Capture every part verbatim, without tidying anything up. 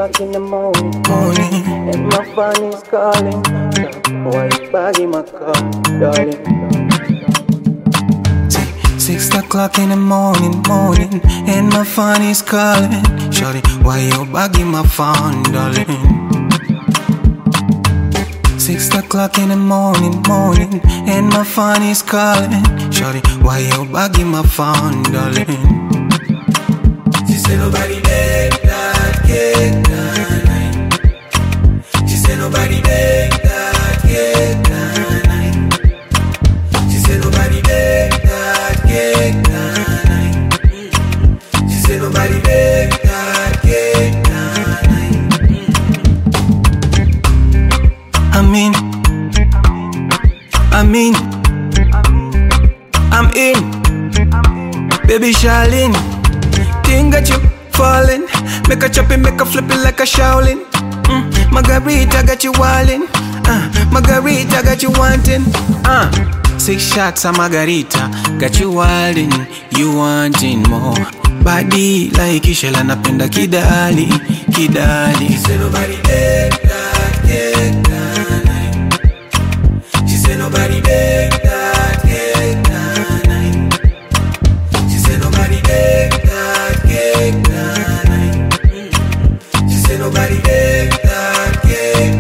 o'clock in the morning, morning, and my phone is calling. Why you bugging my call, darling? Six o'clock in the morning, morning, and my phone is calling. Shorty, why you bugging my phone, darling? Six o'clock in the morning, morning, and my phone is calling. Shorty, why you bugging my phone, darling? She said nobody make that cake tonight. She said nobody make that cake tonight. She said nobody make that cake tonight. She said nobody make that cake tonight. I mean, I mean, I'm in, baby Charlene. Thing got you falling, make a chop it, make a flip it like a Shaolin. Mm, Margarita got you wildin', uh, Margarita got you wanting. Uh, six shots of Margarita got you wildin', you wanting more. Body like Ishela napenda kidali, kidali. She said nobody make that cake tonight. She said nobody make that cake tonight. She said nobody make that cake tonight. She said nobody make that cake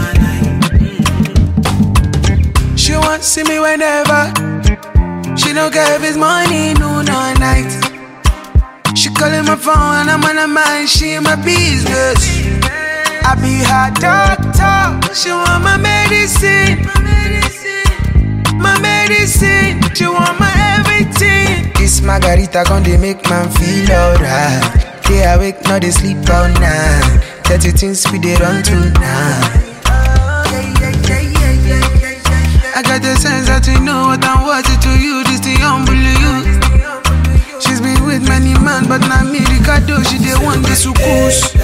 tonight. She wants to see me whenever. She don't care if it's morning, noon or night. She calling my phone, I'm on her mind, she in my business. I be her doctor, she want my medicine. My medicine, she want my everything. This Margarita gon' dey make man feel alright. They awake, now they sleep all night. Thirty things we dey run tonight. I got the sense that you know what I'm watching to you. This the humble you. She's been with many men, but not me, Ricardo. She dey want the sukus.